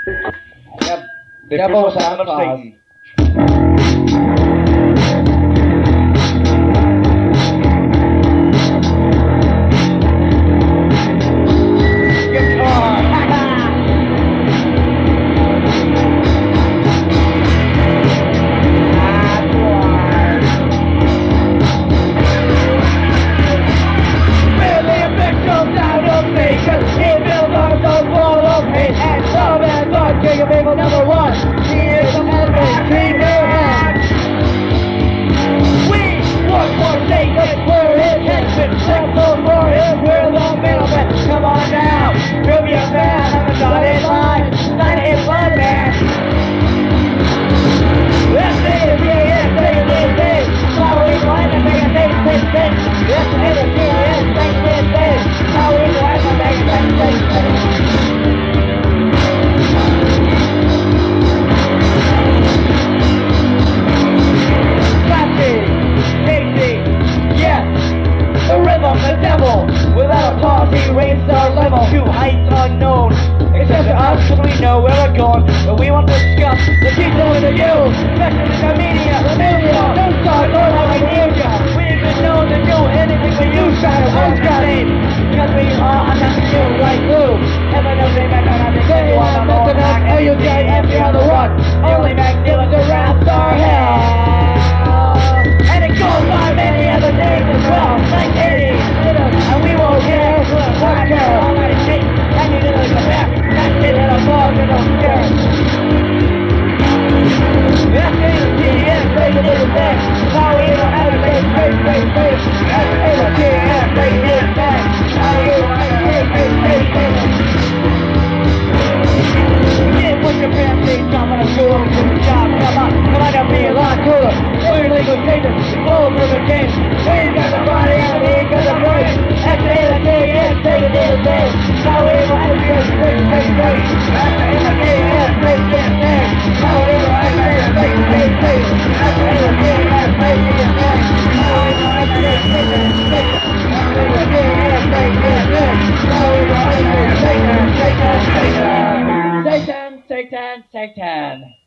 Yep. The Devil official son of Santa Satan. People number one, he is the enemy, King Mayhem. We want more Satan, we're his henchmen, simple for him, we're the middlemen. Come on now, prove your man, I'm a dotted line, not a blood man. Let's say it, yeah, say it, say it, following line and make a name, let's say it, yeah, say it, say it, following line and make a name, say it. The devil, without a pause, he raised our level to heights unknown. Except to us, because we know where we're going, but we won't discuss the detail of the you, especially in the media, news stars, or how we hear ya. We've been known to do anything we use, try to understand, because we are nothing new, like glue. Heaven knows they might not have to say you on the Lord, L-U-J-F, you're on the run. Only Magdalene to wrath our hell. And it goes by many other names as well, like Eddie, and we won't care, won't care, almighty Satan, and you didn't go back, that kid had a ball, you don't care. That's A-T-S, baby, little thing, now we don't have a face, that's A-T-S, baby, little thing, now we don't have a face. Yeah, put your pants in, I'm gonna go over to the job, come on, that'll be a lot cooler. We're legal takers, all over the game. We got the body out of here, got the brain. That's the A-T-S, baby, little thing. Now we don't have a face, that's the A-T-S, baby, little thing. Now we don't have a face, that's the A-T-S, baby, little thing. Now we don't have a face, that's the A-T-S, baby, little thing. Now we don't have a face, Satan. Satan.